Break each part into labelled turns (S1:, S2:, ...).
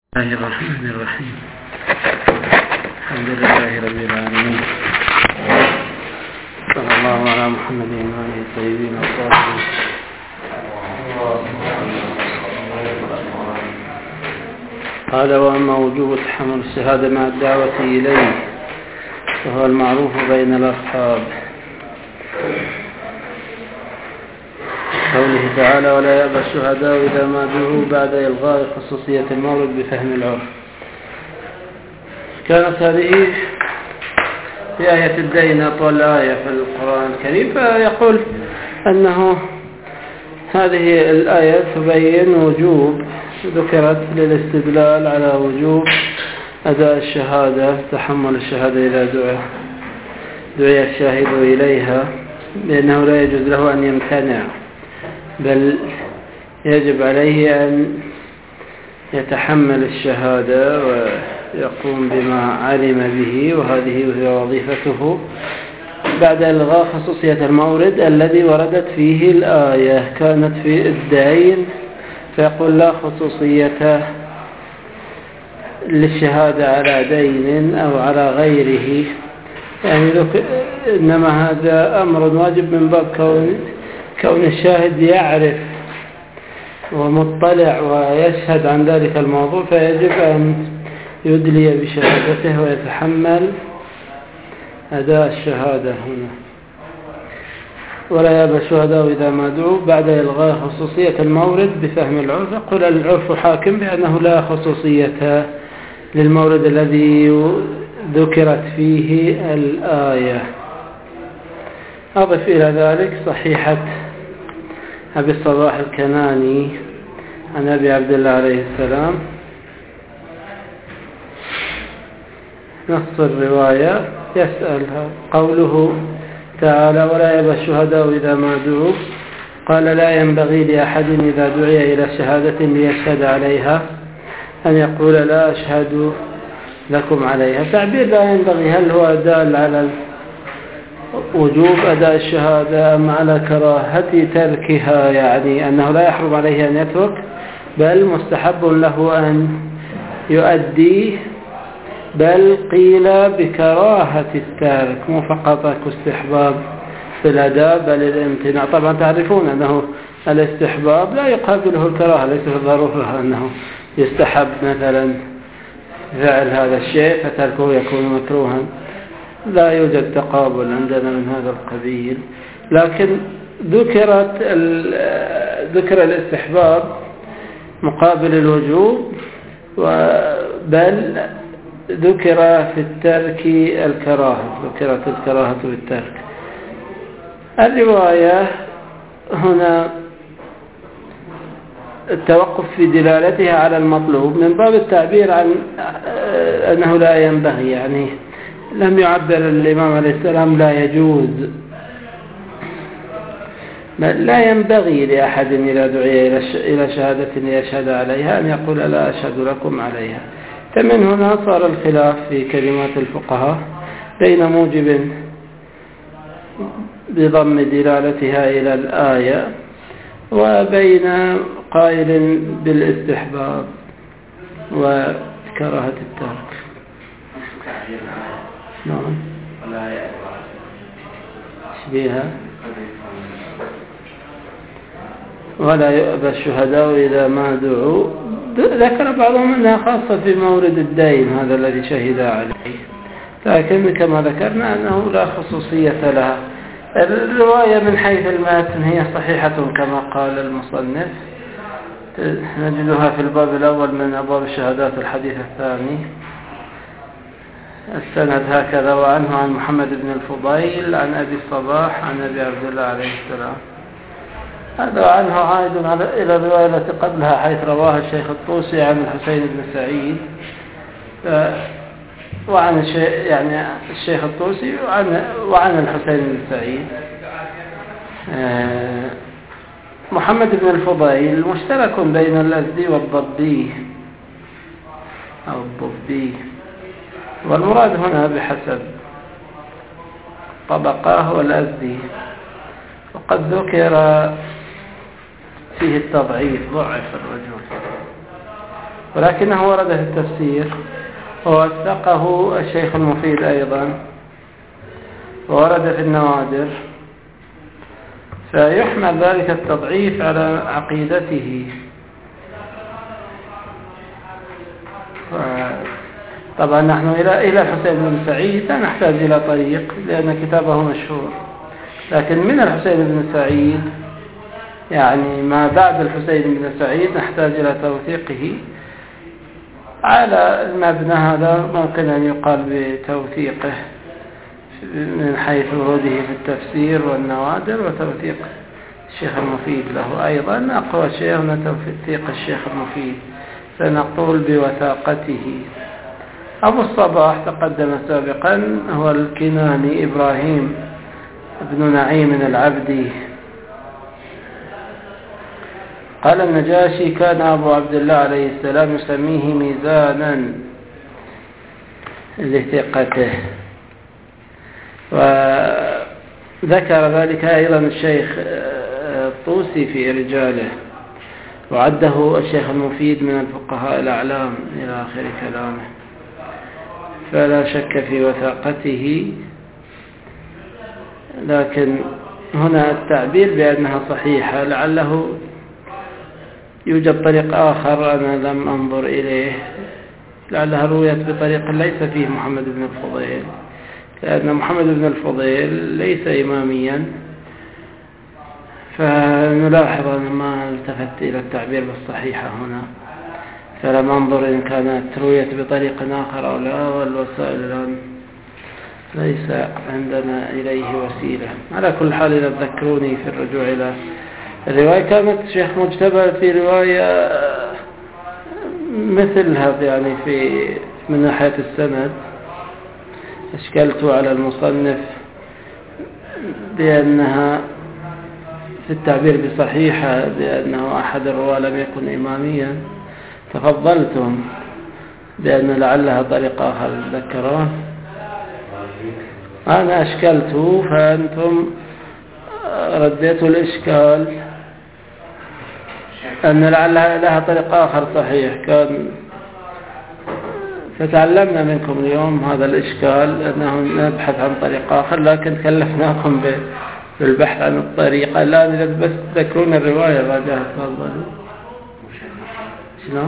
S1: الله الرحمن الرحيم. الحمد لله رب العالمين، صلى الله على محمد وآله الطيبين الطاهرين. قال: وأما وجوب تحمل الشهادة مع الدعوة إليه فهو المعروف بين الأصحاب، قوله تعالى: ولا يأبى الشهداء إذا ما دعوا بعد إلغاء خصوصية المورد بفهم العرف. كانت هذه في آية الدين أطول آية في القرآن الكريم، فيقول أنه هذه الآية تبين وجوب، ذكرت للاستدلال على وجوب أداء الشهادة، تحمل الشهادة إذا دعي الشاهد إليها، لأنه لا يجوز له أن يمتنع، بل يجب عليه أن يتحمل الشهادة ويقوم بما علم به، وهذه هي وظيفته بعد إلغاء خصوصية المورد الذي وردت فيه الآية. كانت في الدين فيقول: لا خصوصية للشهادة على دين أو على غيره، يعني إنما هذا أمر واجب من باب كون الشاهد يعرف ومطلع ويشهد عن ذلك الموضوع، فيجب أن يدلي بشهادته ويتحمل أداء الشهادة هنا. ولا يأبى الشهداء إذا ما دعوا بعد إلغاء خصوصية المورد بفهم العرف. يقول العرف حاكم بأنه لا خصوصية للمورد الذي ذكرت فيه الآية. أضف إلى ذلك صحيحة أبي الصباح الكناني عن أبي عبد الله عليه السلام، نص الرواية يسألها، قوله تعالى: ولا يأبى الشهداء إذا ما دعوا. قال: لا ينبغي لأحد إذا دعي إلى شهادة ليشهد عليها أن يقول: لا أشهد لكم عليها. تعبير لا ينبغي هل هو دال على وجوب أداء الشهادة أم على كراهة تركها، يعني أنه لا يحرم عليه أن يترك، بل مستحب له أن يؤدي، بل قيل بكراهة التارك، مو فقط استحباب في الأداء بل الامتناع. طبعا تعرفون أنه الاستحباب لا يقابله الكراهة، ليس في الضرورة أنه يستحب مثلا فعل هذا الشيء فتركه يكون مكروها، لا يوجد تقابل عندنا من هذا القبيل. لكن ذكر الاستحباب مقابل الوجوب، بل ذكر في الترك الكراهة، ذكرت الكراهة في الترك. الرواية هنا التوقف في دلالتها على المطلوب من باب التعبير عن أنه لا ينبغي، يعني لم يعبر الإمام عليه السلام لا يجوز، بل لا ينبغي لأحد إذا دعي إلى شهادة يشهد عليها أن يقول: لا أشهد لكم عليها. فمن هنا صار الخلاف في كلمات الفقهاء بين موجب بضم دلالتها إلى الآية وبين قائل بالاستحباب وكراهة الترك. نعم. شبيها: ولا يأبى الشهداء إذا ما دعوا. ذكر بعضهم أنها خاصة في مورد الدين، هذا الذي شهد عليه، لكن كما ذكرنا أنه لا خصوصية لها. الرواية من حيث المتن هي صحيحة كما قال المصنف، نجدها في الباب الأول من أبواب الشهادات الحديث الثاني. السند هكذا: وعنه عن محمد بن الفضيل عن أبي الصباح عن أبي عبد الله عليه السلام. هذا عنه عائد إلى الرواية التي قبلها حيث رواها الشيخ الطوسي عن الحسين بن سعيد، وعن الشيخ الطوسي وعن الحسين بن سعيد. محمد بن الفضيل مشترك بين الأزدي والضبي أو الضبي، والمراد هنا بحسب طبقاه والأزدي، وقد ذكر فيه التضعيف، ضعف الرجل. ولكنه ورد في التفسير، ووثقه الشيخ المفيد أيضا، وورد في النوادر، فيحمل ذلك التضعيف على عقيدته. طبعا نحن إلى الحسين بن سعيد لا نحتاج إلى طريق لأن كتابه مشهور، لكن من الحسين بن سعيد يعني ما بعد الحسين بن سعيد نحتاج إلى توثيقه. على المبنى هذا ممكن أن يقال بتوثيقه من حيث وروده في التفسير والنوادر، وتوثيق الشيخ المفيد له أيضا أقوى شيء هنا توثيق الشيخ المفيد، فنقول بوثاقته. أبو الصباح تقدم سابقا هو الكناني إبراهيم بن نعيم العبدي. قال النجاشي: كان أبو عبد الله عليه السلام يسميه ميزانا لثقته. وذكر ذلك أيضا الشيخ الطوسي في رجاله، وعده الشيخ المفيد من الفقهاء الأعلام إلى آخر كلامه، فلا شك في وثاقته. لكن هنا التعبير بأنها صحيحة لعله يوجد طريق آخر أنا لم أنظر إليه، لعلها رويت بطريق ليس فيه محمد بن الفضيل، لأن محمد بن الفضيل ليس إماميا، فنلاحظ أن ما التفت إلى التعبير بالصحيحة هنا، فلم أنظر إن كانت رويت بطريق آخر أو لا، والوسائل الآن ليس عندنا إليه وسيلة. على كل حال إذا تذكروني في الرجوع إلى الرواية، كانت شيخ مجتبى في رواية مثلها يعني من ناحية السند. أشكلت على المصنف بأنها في التعبير بصحيحة بأنه أحد الرواة لم يكن إماميا، تفضلتم بأن لعلها طريق آخر تذكرون. أنا أشكلته فأنتم رديتوا الإشكال أن لها طريق آخر صحيح كان، فتعلمنا منكم اليوم هذا الإشكال أنه نبحث عن طريق آخر، لكن كلفناكم بالبحث عن الطريقة. الآن إذا بس تذكرون الرواية بعدها تفضلوا. شنو؟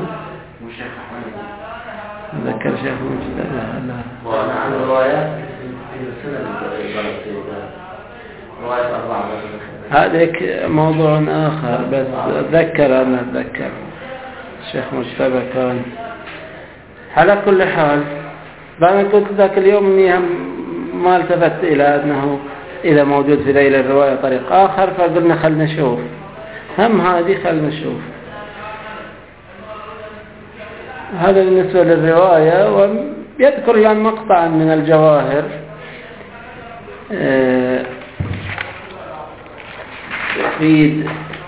S1: ذكر شيخ مجتبى. لا
S2: وأنا عن الروايات في السنة رواية 4
S1: هذاك موضوع آخر، بس أنا أتذكر الشيخ مجتبى كان. على كل حال أنا قلت ذاك اليوم أني ما التفت إلى أنه إذا موجود في ذيل الرواية طريق آخر، فقلنا خلنا نشوف هذه خلنا نشوف. هذا بالنسبة للرواية. ويذكر لنا مقطعا من الجواهر يفيد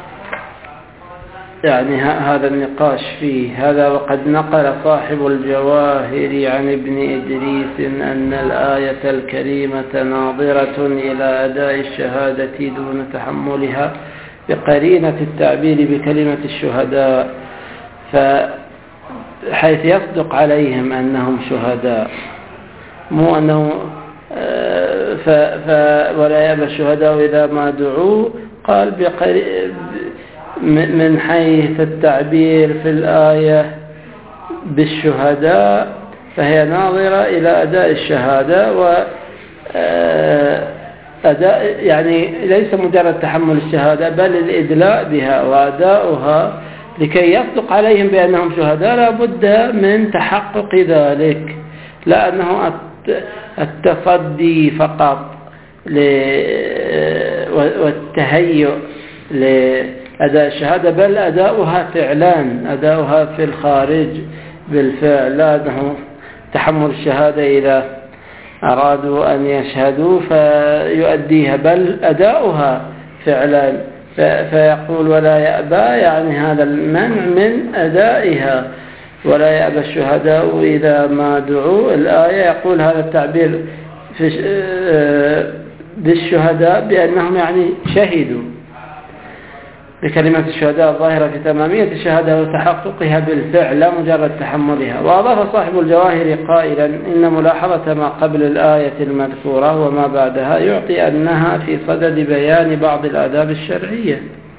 S1: يعني هذا النقاش فيه. هذا وقد نقل صاحب الجواهر عن ابن إدريس أن الآية الكريمة ناظرة إلى أداء الشهادة دون تحملها بقرينة التعبير بكلمة الشهداء، حيث يصدق عليهم أنهم شهداء، مو أنه ولا يأبى الشهداء إذا ما دعوا. قال من حيث التعبير في الآية بالشهداء فهي ناظرة إلى أداء الشهادة، وأداء يعني ليس مجرد تحمل الشهادة بل الإدلاء بها وأداؤها لكي يصدق عليهم بأنهم شهداء. لا بد من تحقق ذلك، لا أنه التصدي فقط والتهيؤ لأداء الشهادة، بل أداؤها فعلان، أداؤها في الخارج بالفعل، لا أنه تحمل الشهادة إذا أرادوا أن يشهدوا فيؤديها، بل أداؤها فعلان. فيقول ولا يأبى، يعني هذا المنع من أدائها. ولا يأبى الشهداء إذا ما دعوا، الآية يقول هذا التعبير بالشهداء بأنهم يعني شهدوا، بكلمة الشهداء الظاهرة في تمامية الشهادة وتحققها بالفعل لا مجرد تحملها. وأضاف صاحب الجواهر قائلا إن ملاحظة ما قبل الآية المذكورة وما بعدها يعطي أنها في صدد بيان بعض الآداب الشرعية،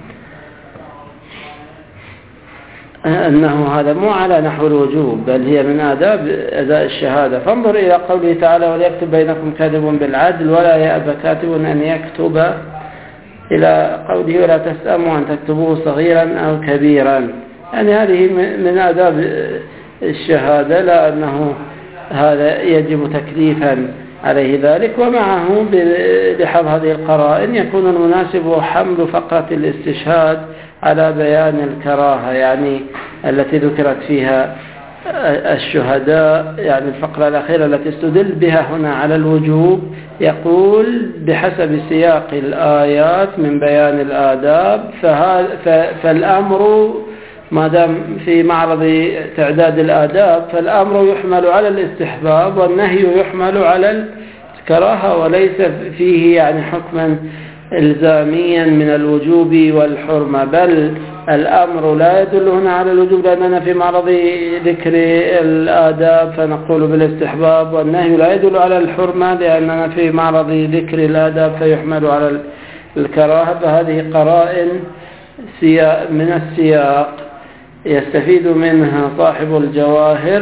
S1: أنه هذا مو على نحو الوجوب بل هي من آداب أداء الشهادة. فانظر إلى قوله تعالى وليكتب بينكم كاتب بالعدل ولا يأبى كاتب أن يكتب، إلى قوله ولا تسأموا أن تكتبوه صغيرا أو كبيرا. يعني هذه من آداب الشهادة، لا أنه هذا يجب تكليفا عليه ذلك. ومعه بلحظ هذه القرائن يكون المناسب حمل فقرة الاستشهاد على بيان الكراهة، يعني التي ذكرت فيها الشهداء، يعني الفقرة الأخيرة التي استدل بها هنا على الوجوب. يقول بحسب سياق الآيات من بيان الآداب، فالأمر ما دام في معرض تعداد الآداب فالأمر يحمل على الاستحباب والنهي يحمل على الكراهة، وليس فيه يعني حكما إلزاميا من الوجوب والحرمة، بل الأمر لا يدل هنا على الوجوب لأننا في معرض ذكر الآداب فنقول بالاستحباب، والنهي لا يدل على الحرمة لأننا في معرض ذكر الآداب فيحمل على الكراهة. فهذه قرائن من السياق يستفيد منها صاحب الجواهر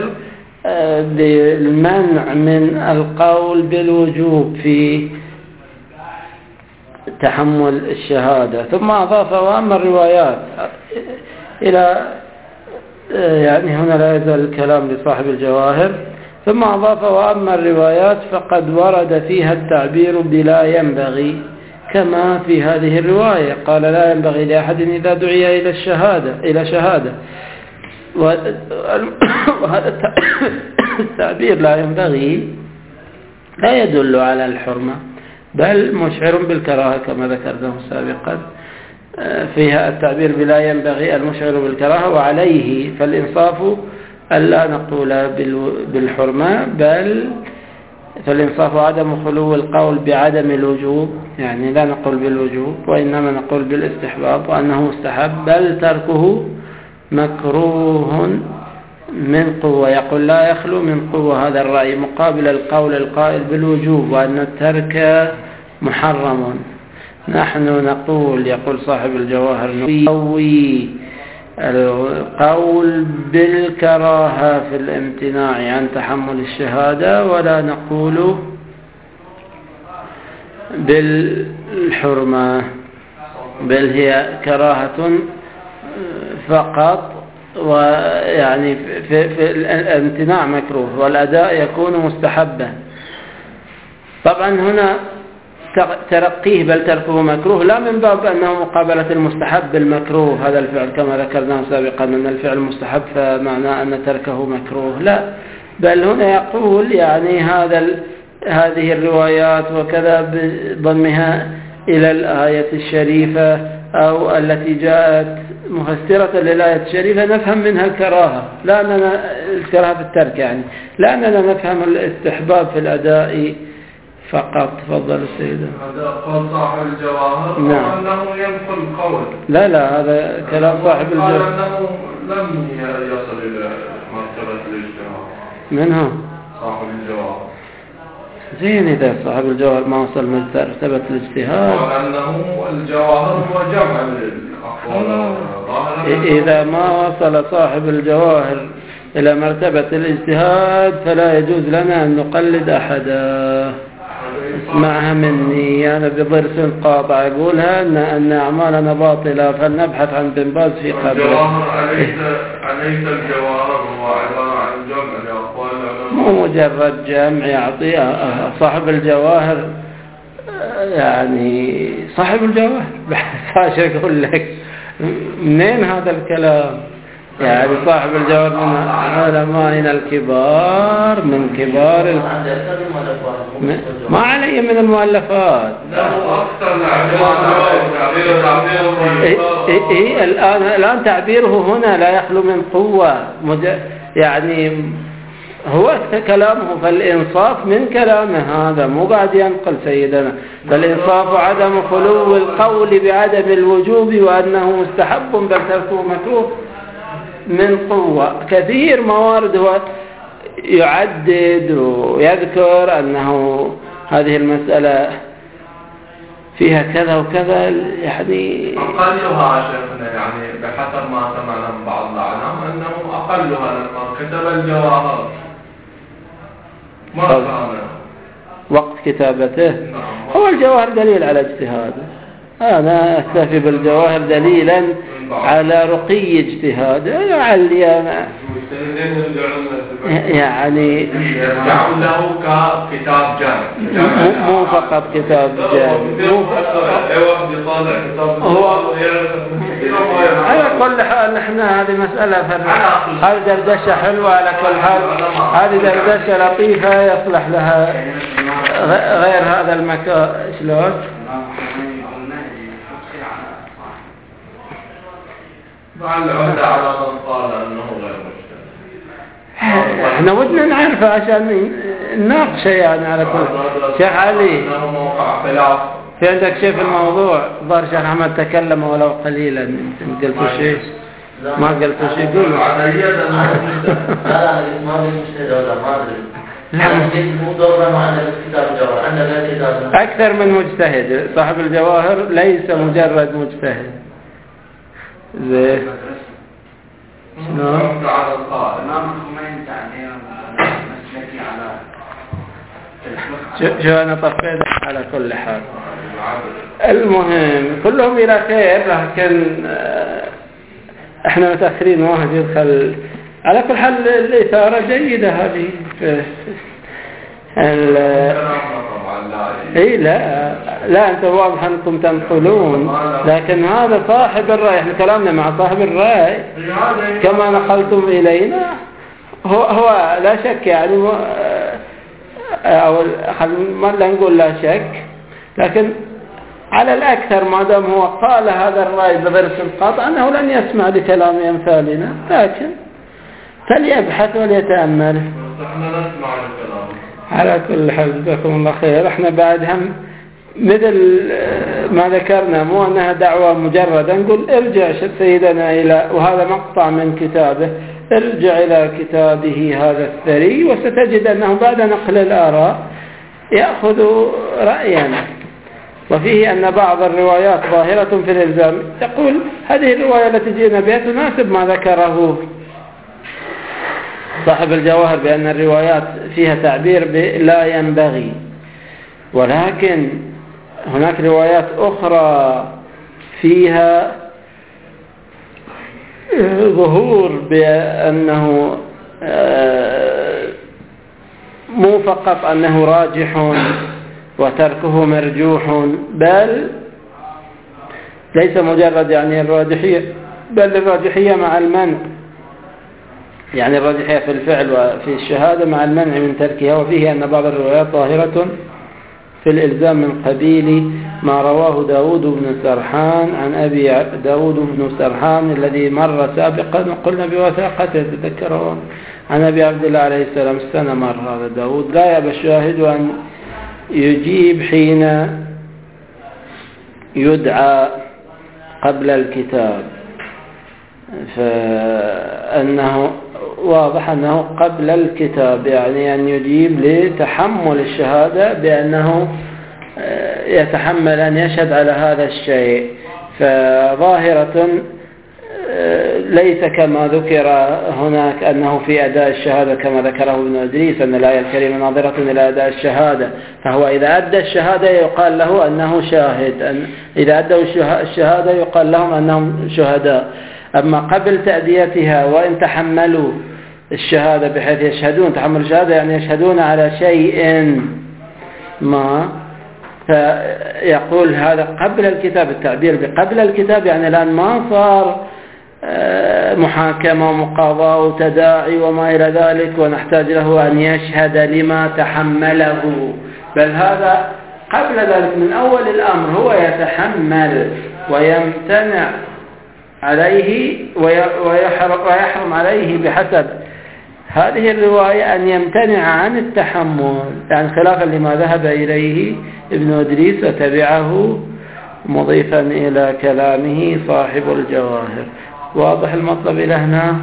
S1: بالمنع من القول بالوجوب في تحمل الشهادة. ثم أضاف وأما الروايات إلى يعني هنا لا يزال الكلام لصاحب الجواهر، ثم أضاف وأما الروايات فقد ورد فيها التعبير بلا ينبغي كما في هذه الرواية، قال لا ينبغي لأحد إذا دعي إلى شهادة وهذا التعبير لا ينبغي لا يدل على الحرمة بل مشعر بالكراهة كما ذكرناه سابقا. فيها التعبير بلا ينبغي المشعر بالكراهة، وعليه فالإنصاف ألا نقول بالحرمة بل فالإنصاف عدم خلو القول بعدم الوجوب، يعني لا نقول بالوجوب وإنما نقول بالاستحباب وأنه مستحب بل تركه مكروه من قوة. يقول لا يخلو من قوة هذا الرأي مقابل القول القائل بالوجوب وأن الترك محرم. نحن نقول يقول صاحب الجواهر نقوي القول بالكراهة في الامتناع عن تحمل الشهادة ولا نقول بالحرمة، بل هي كراهة فقط، ويعني في الامتناع مكروه والأداء يكون مستحبا. طبعا هنا ترقيه بل تركه مكروه لا من باب أنه مقابلة المستحب بالمكروه هذا الفعل كما ذكرناه سابقا أن الفعل مستحب فمعناه أن تركه مكروه، لا، بل هنا يقول يعني هذه الروايات وكذا بضمها إلى الآية الشريفة أو التي جاءت مفسرة للآية الشريفة نفهم منها الكراهة، لا أننا الكراهة في الترك يعني، لا أننا نفهم الاستحباب في الأداء فقط. تفضل السيدة.
S3: هذا قول صاحب الجواهر.
S1: نعم.
S3: أنه ينقل قول.
S1: لا هذا كلام صاحب الجواهر.
S3: قال أنه لم يصل إلى مرتبة الاجتهاد.
S1: من هو؟
S3: صاحب الجواهر.
S1: زين إذا صاحب الجواهر ما وصل مرتبة الاجتهاد.
S3: وأنه الجواهر هو جمع الأقوال.
S1: إذا ما وصل صاحب الجواهر إلى مرتبة الاجتهاد فلا يجوز لنا أن نقلد أحدا. اسمعها مني أنا بضرس قاطع أقولها أن أعمالنا باطلة فلنبحث عن بن باز في قبره.
S3: الجواهر أليس الجواهر هو عبارة عن جمع الأقوال؟
S1: مو مجرد جمع يعطي صاحب الجواهر يعني صاحب الجواهر بحث أقول لك منين هذا الكلام؟ يعني صاحب الجواهر من علمائنا الكبار من كبار ما علي من المؤلفات. الآن تعبيره هنا لا يخلو من قوة يعني هو كلامه، فالإنصاف من كلامه هذا، مو قاعد ينقل سيدنا. فالإنصاف عدم خلو القول بعدم الوجوب وأنه مستحب بل تركه مكروه من قوة. كثير موارد هو يعدد ويذكر أنه هذه المسألة فيها كذا وكذا، يعني
S3: أقلها شيخنا يعني بحسب ما سمعنا من بعض الأعلام أنه أقلها لما كتب الجواهر ما كان
S1: وقت كتابته. هو الجواهر دليل على اجتهاده، أنا أكتفي بالجواهر دليلا على رقي اجتهاده، يعني
S3: يرجعون له ككتاب جامع،
S1: مو فقط كتاب جامع. على كل حال احنا هذه مسألة هذه دردشة حلوة، على كل حال هذه دردشة لطيفة يصلح لها غير هذا المكان. شلون؟
S3: العهدة على من قال أنه غير مجتهد.
S1: احنا ودنا نعرفه عشان نناقشه يعني. على كل شيخ علي في عندك شيء في الموضوع؟ ظهر شيخ أحمد تكلم ولو قليلا، يمكن قلت شيء ما قلت شيء. قول
S2: لا ما مجتهد ولا ما أدري. لا مو دورنا معنا كتاب الجواهر، عندنا كتاب
S1: أكثر من مجتهد. صاحب الجواهر ليس مجرد مجتهد. زين
S3: شلون؟ على القائل
S1: شو أنا طفيت. على كل حال المهم كلهم إلى خير، لكن احنا متأخرين واحد يدخل. على كل حال الإثارة جيدة هذه. اي لا انت واضح انكم تنقلون، لكن هذا صاحب الرأي. احنا كلامنا مع صاحب الرأي كما نقلتم الينا. هو لا شك يعني، او ما نقول لا شك، لكن على الأكثر ما دام هو قال هذا الرأي بضرس القطع أنه لن يسمع لكلام أمثالنا، لكن فليبحث وليتأمل.
S3: احنا نسمع الكلام.
S1: على كل حال جزاكم الله خير. احنا بعد هم مثل ما ذكرنا، مو أنها دعوة مجردة، نقول ارجع سيدنا إلى، وهذا مقطع من كتابه، ارجع إلى كتابه هذا الثري وستجد أنه بعد نقل الآراء يأخذ رأيا، وفيه أن بعض الروايات ظاهرة في الإلزام. يقول هذه الرواية التي جئنا بها تناسب ما ذكره صاحب الجواهر بأن الروايات فيها تعبير لا ينبغي، ولكن هناك روايات أخرى فيها ظهور بأنه مو فقط أنه راجح وتركه مرجوح، بل ليس مجرد يعني الراجحية، بل الراجحية مع المنع، يعني الراجحية في الفعل وفي الشهادة مع المنع من تركها. وفيه أن بعض الروايات ظاهرة في الإلزام من قبيل ما رواه داود بن سرحان عن أبي داود بن سرحان الذي مر سابقا وقلنا بوثاقته، تذكره، عن أبي عبد الله عليه السلام. السنة مر هذا داود. لا يأبى الشاهد أن يجيب حين يدعى قبل الكتاب، فأنه واضح أنه قبل الكتاب، يعني أن يجيب لتحمل الشهادة بأنه يتحمل أن يشهد على هذا الشيء. فظاهرة ليس كما ذكر هناك أنه في أداء الشهادة كما ذكره ابن إدريس أن الآية الكريمة ناظرة إلى أداء الشهادة، فهو إذا أدى الشهادة يقال له أنه شاهد، إذا أدوا الشهادة يقال لهم أنهم شهداء. أما قبل تأديتها وإن تحملوا الشهادة بحيث يشهدون، تحمل الشهادة يعني يشهدون على شيء ما، فيقول هذا قبل الكتاب. التعبير بقبل الكتاب يعني الآن ما صار محاكمة ومقاضاة وتداعي وما إلى ذلك ونحتاج له أن يشهد لما تحمله، بل هذا قبل ذلك من أول الأمر هو يتحمل ويمتنع عليه ويحرم عليه بحسب هذه الرواية أن يمتنع عن التحمل، يعني خلافا لما ذهب إليه ابن إدريس وتبعه مضيفا إلى كلامه صاحب الجواهر. واضح المطلب إلى هنا؟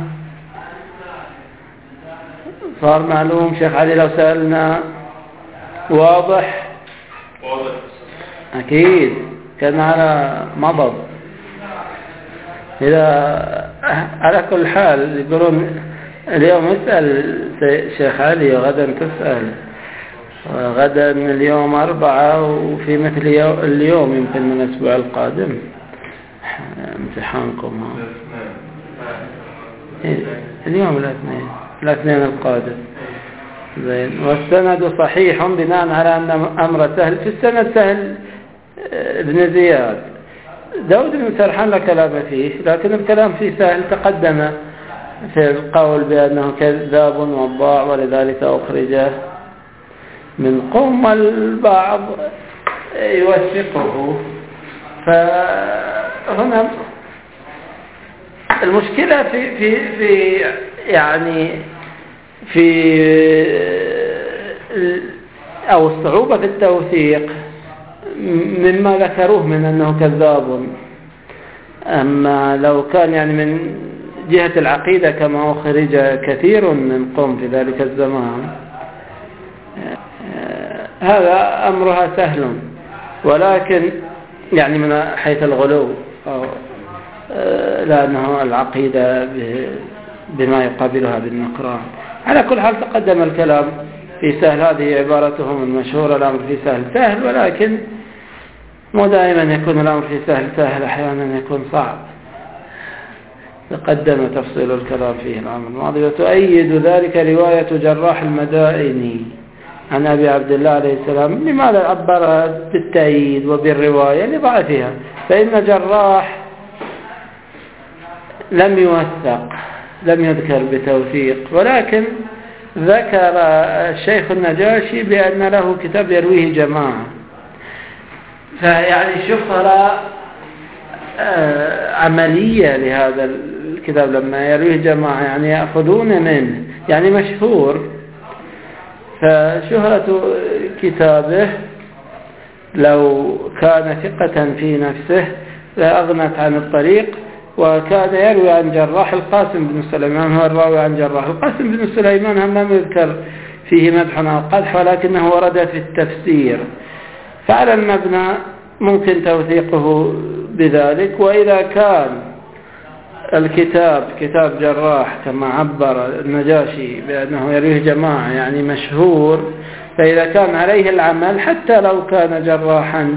S1: صار معلوم شيخ علي لو سألنا؟ واضح؟ أكيد كان على مضض. إذا على كل حال يقولون اليوم اسأل شيخ علي وغدا تسأل، غدا اليوم 4 وفي مثل اليوم يمكن من الأسبوع القادم امتحانكم. اليوم الاثنين القادم. زين. والسند صحيح بناء على أن أمر سهل. في السند سهل ابن زياد. داود بن سرحان لا كلام فيه، لكن الكلام فيه سهل تقدم في القول بأنه كذاب وضاع ولذلك أخرج من قوم. البعض يوثقه. فهنا المشكلة في يعني في أو الصعوبة في التوثيق مما ذكروه من أنه كذاب. أما لو كان يعني من جهة العقيدة كما أخرج كثير من قوم في ذلك الزمان، هذا أمرها سهل. ولكن يعني من حيث الغلو لأنه العقيدة بما يقابلها بالنكران. على كل حال تقدم الكلام في سهل. هذه عبارتهم المشهورة: الأمر في سهل سهل. ولكن مو دائما يكون الأمر في سهل سهل، أحيانا يكون صعب. تقدم تفصيل الكلام فيه العام الماضي. وتؤيد ذلك رواية جراح المدائني عن أبي عبد الله عليه السلام. لماذا عبر بالتأييد وبالرواية؟ لضعفها. فإن جراح لم يوثق، لم يذكر بتوثيق، ولكن ذكر الشيخ النجاشي بأن له كتاب يرويه جماعة. فيعني شهرة عملية لهذا الكتاب لما يرويه جماعة، يعني يأخذون منه، يعني مشهور. فشهرة كتابه لو كان ثقة في نفسه لأغنت عن الطريق. وكان يروي عن جراح القاسم بن سليمان، هو الراوي عن جراح القاسم بن سليمان. هم لم يذكر فيه مدح أو قدح، ولكنه ورد في التفسير. فعلى المبنى ممكن توثيقه بذلك. وإذا كان الكتاب كتاب جراح كما عبر النجاشي بأنه يرويه جماعة، يعني مشهور، فإذا كان عليه العمل حتى لو كان جراحا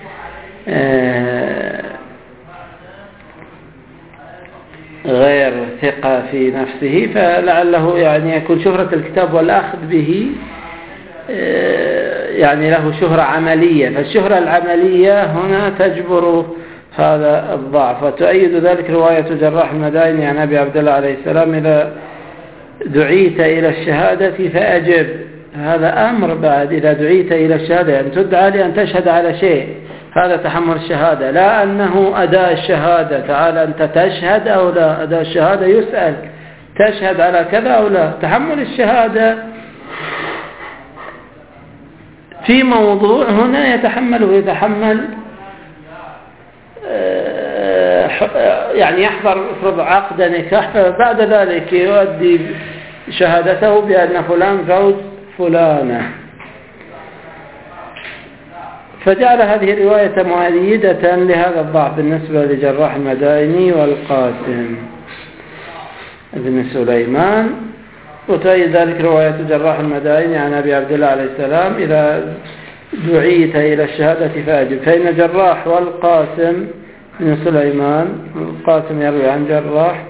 S1: غير ثقة في نفسه، فلعله يعني يكون شهرة الكتاب والأخذ به يعني له شهرة عملية. فالشهرة العملية هنا تجبر هذا الضعف. وتؤيد ذلك رواية جراح المدائني عن أبي عبد الله عليه السلام: إذا دعيت إلى الشهادة فأجب. هذا أمر بعد. إذا دعيت إلى الشهادة أن تدعى لأن تشهد على شيء، هذا تحمل الشهادة، لا أنه أداء الشهادة. تعال أنت تشهد أو لا؟ أداء الشهادة يسأل تشهد على كذا أو لا. تحمل الشهادة في موضوع هنا يتحمل يعني يحضر افرض عقد نكاح، فبعد ذلك يؤدي شهادته بأن فلان زوج فلانة. فجعل هذه الرواية مؤيدة لهذا الضعف بالنسبة لجراح المدائني والقاسم بن سليمان. وتؤيد ذلك رواية جراح المدائني عن أبي عبد الله عليه السلام: إذا دعيت إلى الشهادة فأجب. فإن جراح والقاسم بن سليمان، القاسم يروي عن جراح،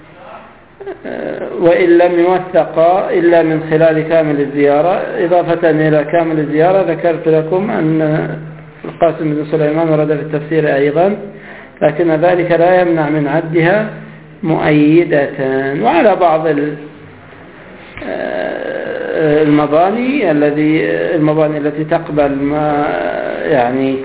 S1: وإن لم يوثقا إلا من خلال كامل الزيارة. إضافة إلى كامل الزيارة ذكرت لكم أن القاسم بن سليمان ورد في التفسير أيضا، لكن ذلك لا يمنع من عدها مؤيدة. وعلى بعض المباني التي تقبل ما يعني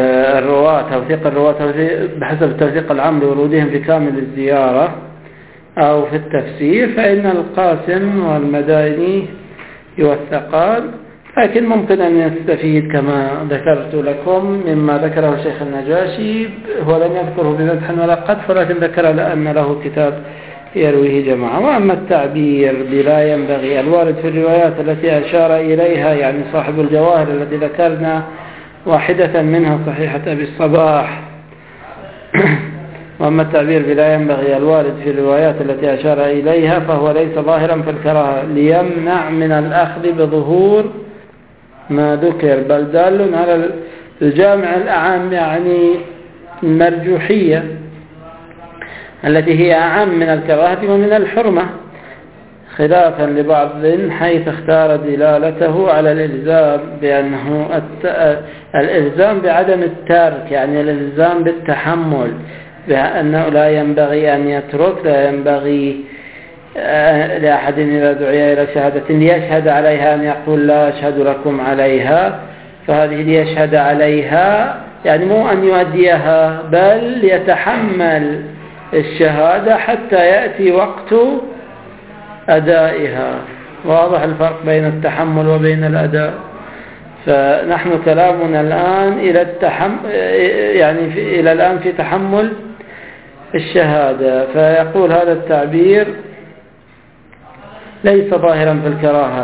S1: الرواة، توثيق الرواة بحسب التوثيق العام لورودهم في كامل الزيارة، أو في التفسير فإن القاسم والمدائني يوثقان، لكن ممكن أن يستفيد كما ذكرت لكم مما ذكره الشيخ النجاشي. هو لم يذكره بمدح ولا قذف، ولكن ذكر لأن له كتاب يرويه جماعة. وأما التعبير بلا ينبغي الوارد في الروايات التي أشار إليها يعني صاحب الجواهر الذي ذكرنا واحدة منها صحيحة أبي الصباح وأما التعبير بلا ينبغي الوارد في الروايات التي أشار إليها فهو ليس ظاهرا في الكراهة ليمنع من الأخذ بظهور ما ذكر، بل دال على الجامع الأعام يعني المرجوحية التي هي أعم من الكراهة ومن الحرمة، خلافا لبعض حيث اختار دلالته على الإلزام بأنه الإلزام بعدم الترك، يعني الإلزام بالتحمل، بأنه لا ينبغي أن يترك، لا ينبغي لأحد إذا دعي إلى شهادة ليشهد عليها أن يقول لا أشهد لكم عليها، فهذه ليشهد عليها يعني مو أن يؤديها بل يتحمل الشهادة حتى يأتي وقت أدائها. واضح الفرق بين التحمل وبين الأداء. فنحن كلامنا الآن إلى الآن في تحمل الشهادة. فيقول هذا التعبير ليس ظاهرا في الكراهة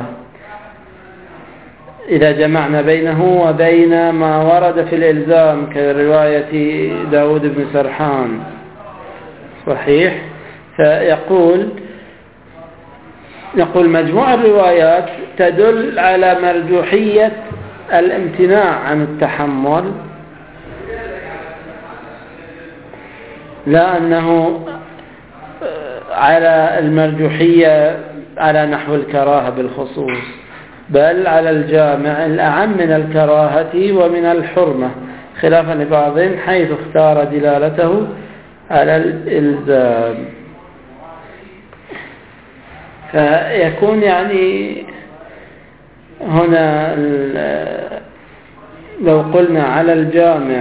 S1: إذا جمعنا بينه وبين ما ورد في الإلزام كرواية داود بن سرحان صحيح. فيقول مجموع الروايات تدل على مرجوحية الامتناع عن التحمل، لا أنه على المرجوحية على نحو الكراهة بالخصوص، بل على الجامع الأعم من الكراهة ومن الحرمة، خلافا لبعضهم حيث اختار دلالته على الإلزام. فيكون يعني هنا لو قلنا على الجامع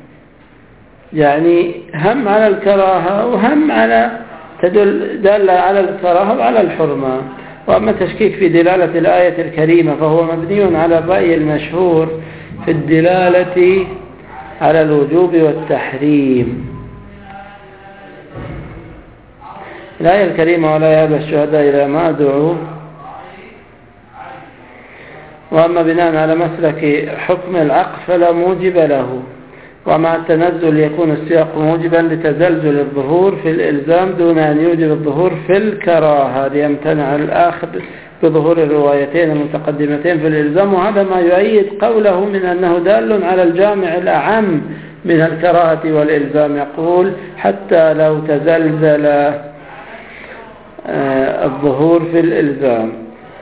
S1: يعني هم على الكراهة وهم على دل على الكراهة وعلى الحرمة. وأما التشكيك في دلالة الآية الكريمة فهو مبني على الرأي المشهور في الدلالة على الوجوب والتحريم. الآية الكريمة ولا يأبى الشهداء إذا ما دعوا. وأما بناء على مسلك حكم العقد فلا موجب له، ومع التنزل يكون السياق موجبا لتزلزل الظهور في الإلزام دون أن يوجب الظهور في الكراهة ليمتنع الآخذ بظهور الروايتين المتقدمتين في الإلزام. وهذا ما يؤيد قوله من أنه دال على الجامع الأعم من الكراهة والإلزام. يقول حتى لو تزلزل الظهور في الإلزام،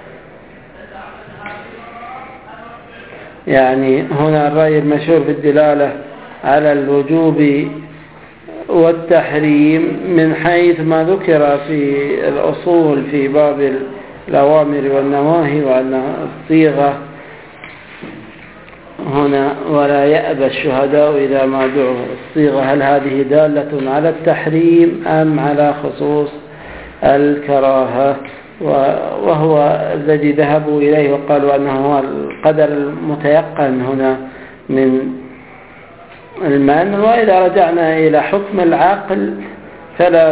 S1: يعني هنا الرأي المشهور في الدلالة على الوجوب والتحريم من حيث ما ذكر في الأصول في باب الأوامر والنواهي، وأن الصيغة هنا ولا يأبى الشهداء إذا ما دعوا، الصيغة هل هذه دالة على التحريم أم على خصوص الكراهة؟ وهو الذي ذهبوا إليه وقالوا أنه هو القدر المتيقن هنا من المعنى. وإذا رجعنا إلى حكم العقل فلا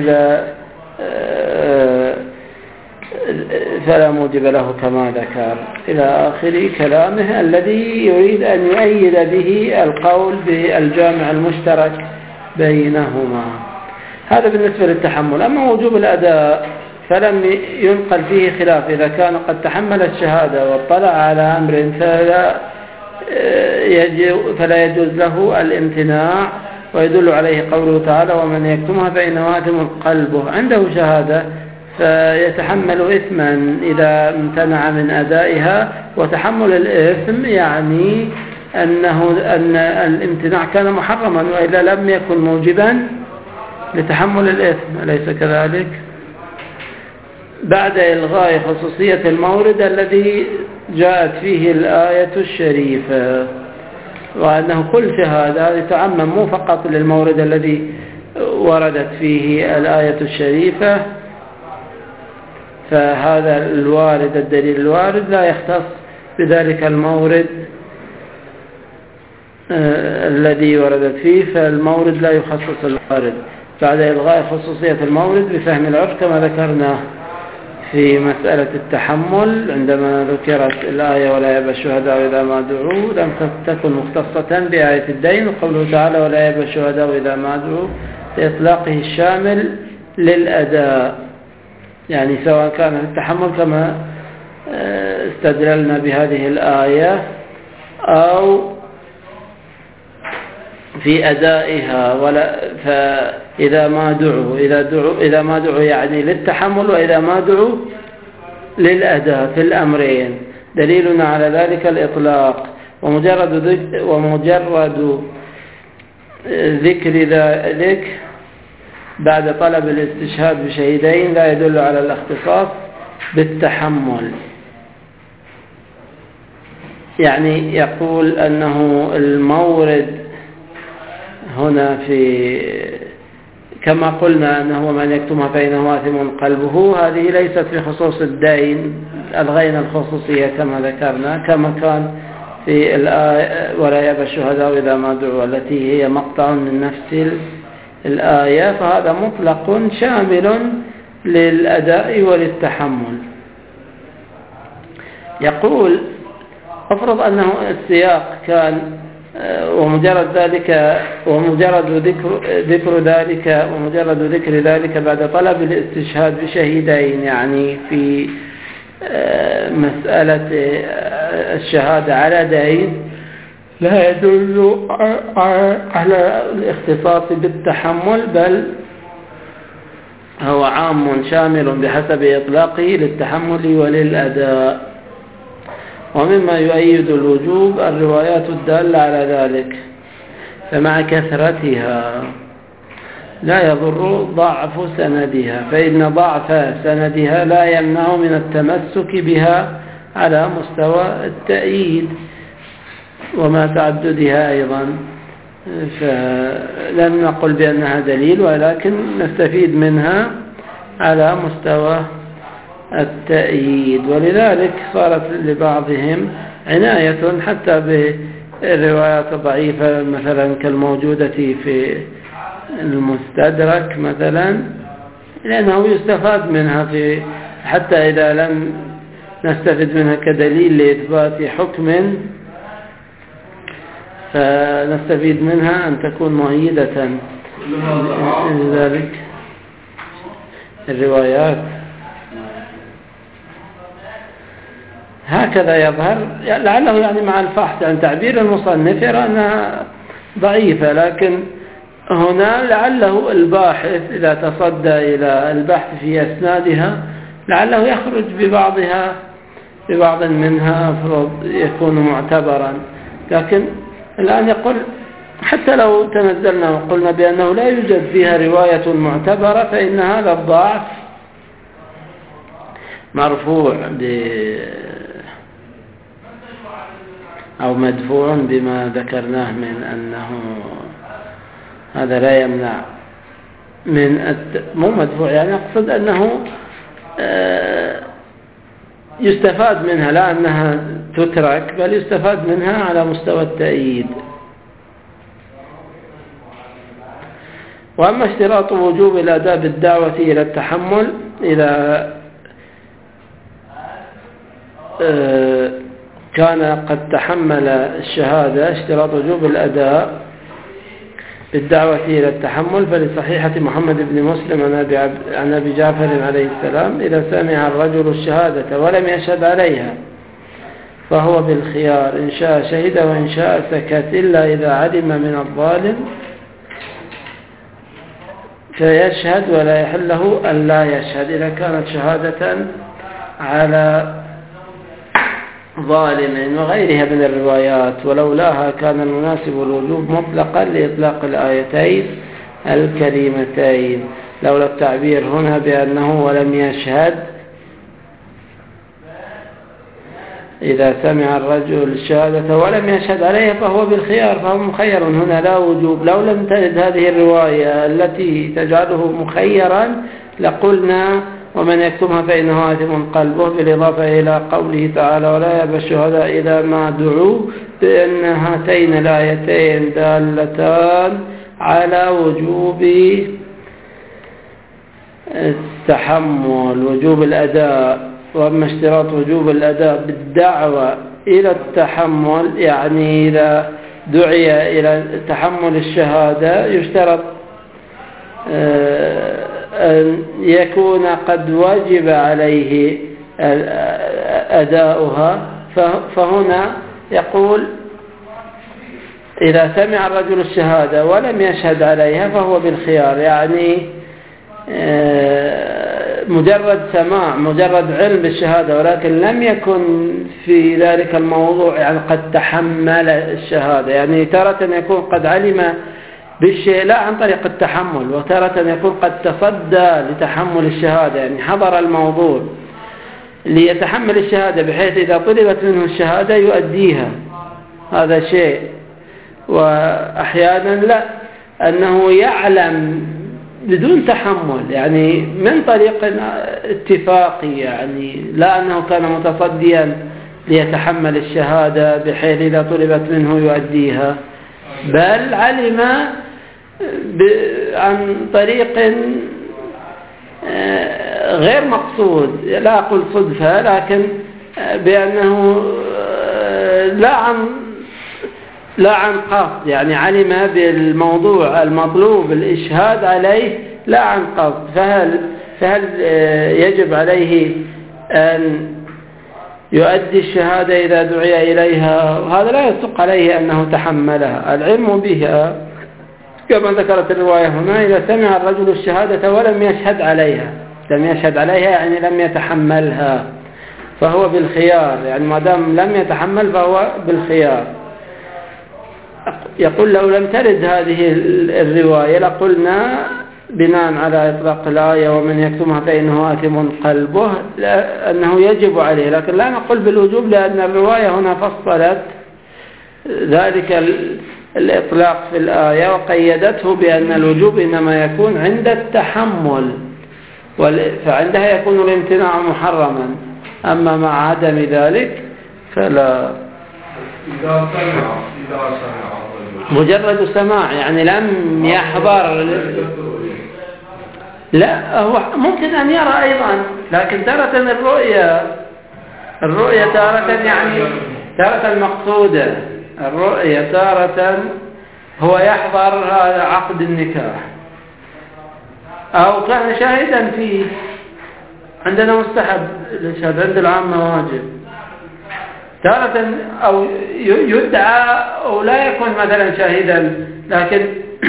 S1: موجب له كما ذكر إلى آخر كلامه الذي يريد أن يؤيد به القول بالجامع المشترك بينهما. هذا بالنسبة للتحمل. أما وجوب الأداء فلم ينقل فيه خلاف، إذا كان قد تحمل الشهادة واطلع على أمر فلا يجوز له الامتناع، ويدل عليه قوله تعالى ومن يكتمها فإنه آثم قلبه. عنده شهادة فيتحمل إثما إذا امتنع من أدائها، وتحمل الإثم يعني أن الامتناع كان محرما وإلا لم يكن موجبا لتحمل الإثم، أليس كذلك؟ بعد إلغاء خصوصية المورد الذي جاءت فيه الآية الشريفة، وأنه كل شهادة تعمم مو فقط للمورد الذي وردت فيه الآية الشريفة، فهذا الوارد الدليل الوارد لا يختص بذلك المورد الذي وردت فيه، فالمورد لا يخصص الوارد بعد إلغاء خصوصية المورد بفهم العرف كما ذكرنا في مسألة التحمل عندما ذكرت الآية ولا يأبى الشهداء إذا ما دعوا لم تكن مختصة بآية الدين، وقوله تعالى ولا يأبى الشهداء إذا ما دعوا لإطلاقه الشامل للأداء، يعني سواء كان التحمل كما استدللنا بهذه الآية أو في أدائها، فإذا ما دعوا يعني للتحمل، وإذا ما دعوا للأداء في الأمرين. دليلنا على ذلك الإطلاق، ومجرد ذكر ذلك بعد طلب الاستشهاد بشهيدين لا يدل على الاختصاص بالتحمل. يعني يقول أنه المورد هنا في كما قلنا أنه من يكتمها فإنه آثم قلبه، هذه ليست في خصوص الدين، ألغينا الخصوصية كما ذكرنا، كما كان في الآية ولا يأبى الشهداء إذا ما دعوا التي هي مقطع من نفس الآية، فهذا مطلق شامل للأداء وللتحمل. يقول أفرض أنه السياق كان ومجرد ذكر ذلك بعد طلب الاستشهاد بشهيدين، يعني في مسألة الشهادة على دين لا يدل على الاختصاص بالتحمل، بل هو عام شامل بحسب إطلاقه للتحمل وللأداء. ومما يؤيد الوجوب الروايات الدالة على ذلك، فمع كثرتها لا يضر ضعف سندها، فإن ضعف سندها لا يمنع من التمسك بها على مستوى التأييد وما تعددها أيضا. فلن نقل بأنها دليل، ولكن نستفيد منها على مستوى التأييد. ولذلك صارت لبعضهم عناية حتى بالروايات الضعيفة مثلا كالموجودة في المستدرك مثلا، لأنه يستفاد منها حتى إذا لم نستفد منها كدليل لإثبات حكم، فنستفيد منها أن تكون مؤيدة لذلك الروايات. هكذا يظهر، لعله يعني مع الفحص عن تعبير المصنف يرى أنها ضعيفة، لكن هنا لعله الباحث إذا تصدى إلى البحث في أسنادها لعله يخرج ببعض منها يكون معتبرا. لكن الآن يقول حتى لو تنزلنا وقلنا بأنه لا يوجد فيها رواية معتبرة، فإن هذا الضعف مرفوع أو مدفوع بما ذكرناه من أنه هذا لا يمنع من مو مدفوع، يعني أقصد أنه يستفاد منها، لا أنها تترك، بل يستفاد منها على مستوى التأييد. وأما اشتراط وجوب الأداء بالدعوة إلى التحمل إذا كان قد تحمل الشهادة، اشتراط وجوب الأداء بالدعوة إلى التحمل فلصحيحة محمد بن مسلم عن أبي جعفر عليه السلام إذا سمع الرجل الشهادة ولم يشهد عليها فهو بالخيار، إن شاء شهد وإن شاء سكت، إلا إذا علم من الظالم فيشهد ولا يحل له أن لا يشهد إذا كانت شهادة على ظالم وغيرها من الروايات. ولولاها كان المناسب الوجوب مطلقا لإطلاق الآيتين الكريمتين، لولا التعبير هنا بأنه ولم يشهد إذا سمع الرجل الشهادة ولم يشهد عليها فهو بالخيار، فهو مخير هنا لا وجوب. لو لم ترد هذه الرواية التي تجعله مخيرا لقلنا ومن يكتمها فإنه آثم قلبه، بالإضافة إلى قوله تعالى ولا يأبى الشهداء إذا ما دعوا، بأن هاتين الآيتين دالتان على وجوب التحمل، وجوب الأداء. وأما اشتراط وجوب الأداء بالدعوة إلى التحمل، يعني إذا دعي إلى تحمل الشهادة يشترط أن يكون قد وجب عليه أداؤها. فهنا يقول إذا سمع الرجل الشهادة ولم يشهد عليها فهو بالخيار، يعني مجرد سماع، مجرد علم بالشهادة ولكن لم يكن في ذلك الموضوع يعني قد تحمل الشهادة. يعني تارة يكون قد علم بالشيء لا عن طريق التحمل، وتارة يكون قد تصدى لتحمل الشهادة، يعني حضر الموضوع ليتحمل الشهادة بحيث إذا طلبت منه الشهادة يؤديها، هذا شيء. وأحيانا لا، أنه يعلم بدون تحمل، يعني من طريق اتفاقي، يعني لا أنه كان متصديا ليتحمل الشهادة بحيث إذا طلبت منه يؤديها، بل علم عن طريق غير مقصود، لا أقول صدفة، لكن بأنه لا عن قصد، يعني علم بالموضوع المطلوب الإشهاد عليه لا عن قصد. فهل يجب عليه أن يؤدي الشهادة إذا دعي إليها؟ وهذا لا يصدق عليه أنه تحملها، العلم بها كما ذكرت الرواية هنا إذا سمع الرجل الشهادة ولم يشهد عليها، لم يشهد عليها يعني لم يتحملها، فهو بالخيار، يعني ما دام لم يتحمل فهو بالخيار. يقول لو لم ترد هذه الرواية لقلنا بناء على إطلاق الآية ومن يكتمها فإنه آثم قلبه أنه يجب عليه، لكن لا نقول بالوجوب، لأن الرواية هنا فصلت ذلك الإطلاق في الآية وقيدته بأن الوجوب إنما يكون عند التحمل، فعندها يكون الامتناع محرما، أما مع عدم ذلك فلا.
S3: إذا سمع
S1: مجرد سماع يعني لم يحضر، لا هو ممكن أن يرى أيضا، لكن تارة الرؤية تارة يعني تارة المقصودة، الرؤية تارة هو يحضر هذا عقد النكاح أو كان شاهدا فيه. عندنا مستحب الإشهاد، عند العامة واجب. تارة أو يدعى أو لا يكون مثلا شاهدا لكن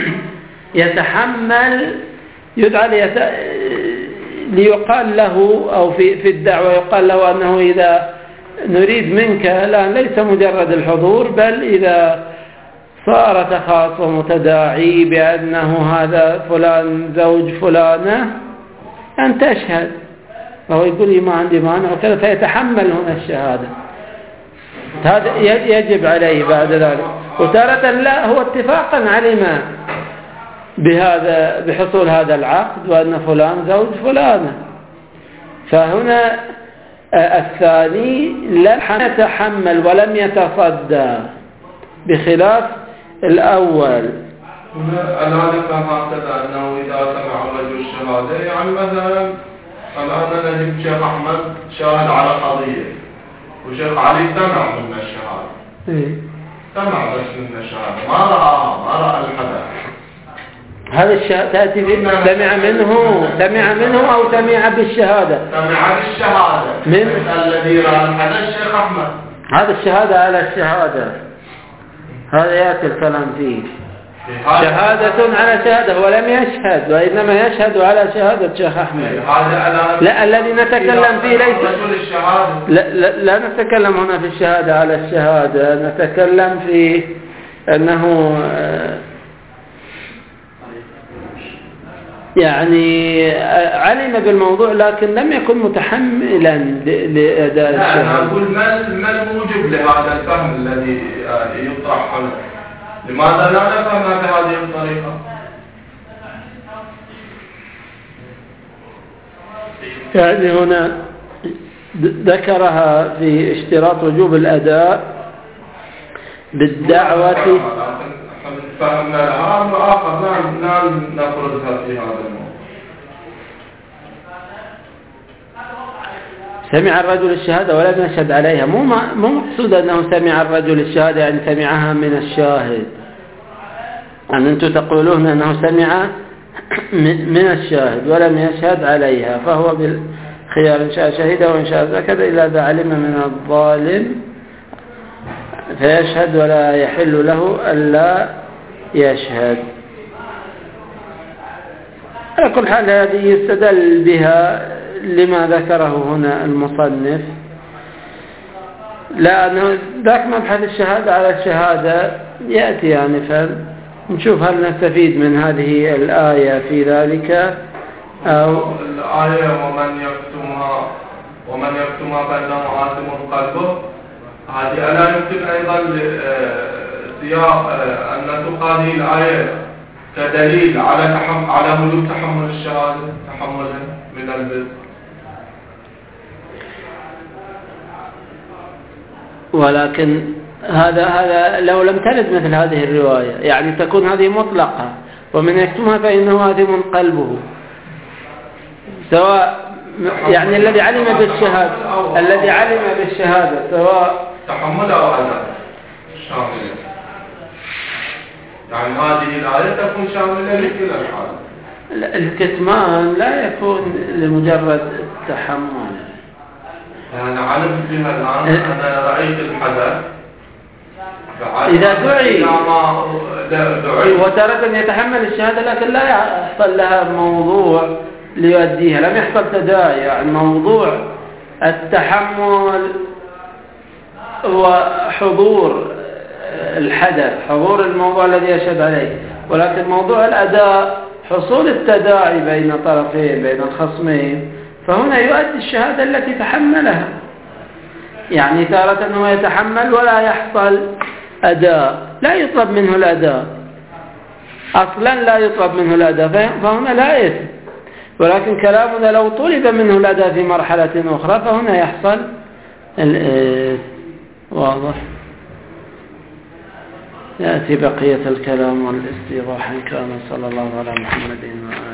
S1: يتحمل، يدعى ليقال له أو في الدعوة يقال له أنه إذا نريد منك لا ليس مجرد الحضور، بل إذا صار تخاصم متداعي بأنه هذا فلان زوج فلانة أن تشهد، فهو يقول لي ما عندي مانع وكذا، فيتحمل هنا الشهادة، هذا يجب عليه بعد ذلك. وتارة لا، هو اتفاقا علم بهذا بحصول هذا العقد وأن فلان زوج فلانة، فهنا الثاني لم يتحمل ولم يتصدى بخلاف الأول.
S3: هنا كان هكذا أنه إذا سمع الرجل الشهادة، يعني مثلا الآن نجد شيخ أحمد شاهد على قضية وشيخ علي سمع من الشهادة، سمع بس من الشهادة ما رأى الحدث،
S1: هذا تأتي سمع منه أو سمع بالشهادة؟
S3: سمع بالشهادة من الذي رأى الحدث الشيخ أحمد،
S1: هذا الشهادة على الشهادة، هذا يأتي الكلام فيه شهادة على شهادة، ولم يشهد وإنما يشهد على شهادة شيخ أحمد. لا، الذي نتكلم فيه ليس لا نتكلم هنا في الشهادة على الشهادة، نتكلم في أنه يعني علم بالموضوع لكن لم يكن متحملا لأداء الشهادة.
S3: أنا أقول ما الموجب لهذا الفهم الذي يطرح هنا؟ لماذا لا نفهم بهذه الطريقة؟
S1: يعني هنا ذكرها في اشتراط وجوب الأداء بالدعوة.
S3: فهمنا لها أمر آخر لا نفرضها في هذا الموضوع.
S1: سمع الرجل الشهادة ولم يشهد عليها، مو مقصود أنه سمع الرجل الشهادة يعني سمعها من الشاهد. يعني أنتم تقولون أنه سمع من الشاهد ولم يشهد عليها، فهو بالخيار إن شاء شهد وإن شاء سكت إذا علم من الظالم فيشهد ولا يحل له ألا يشهد. على كل حال هذه يستدل بها لما ذكره هنا المصنف، لأنه ذاك مبحث الشهادة على الشهادة يأتي يعني، فنشوف هل نستفيد من هذه الآية في ذلك أو
S3: الآية ومن يكتمها فإنه آثم قلبه. هذه ألا يمكن أيضا سياق أن تقال هذه الآية كدليل على وجوب تحمل الشهادة تحملا من البر.
S1: ولكن هذا لو لم ترد مثل هذه الرواية يعني تكون هذه مطلقة، ومن يكتمها فإنه آثم قلبه، سواء يعني الذي علم بالشهادة سواء
S3: تحمل أو أداء شاملة. يعني هذه الآية تكون شاملة لكل الحال.
S1: الكتمان لا يكون لمجرد التحمل.
S3: يعني علمت بها الآن أنا رأيت الحدث
S1: إذا دعي وتارة يتحمل الشهادة لكن لا يحصل لها موضوع ليؤديها، لم يحصل تداعي. يعني موضوع التحمل وحضور الحدث، حضور الموضوع الذي يشهد عليه، ولكن موضوع الأداء حصول التداعي بين طرفين بين الخصمين، فهنا يؤدي الشهادة التي تحملها. يعني تارة أنه يتحمل ولا يحصل أداء، لا يطلب منه الأداء أصلا، لا يطلب منه الأداء، فهنا لا إثم. ولكن كلامنا لو طلب منه الأداء في مرحلة أخرى فهنا يحصل الإثم. واضح؟ يأتي بقية الكلام والاستيضاح إن كان. صلى الله على محمد وآله.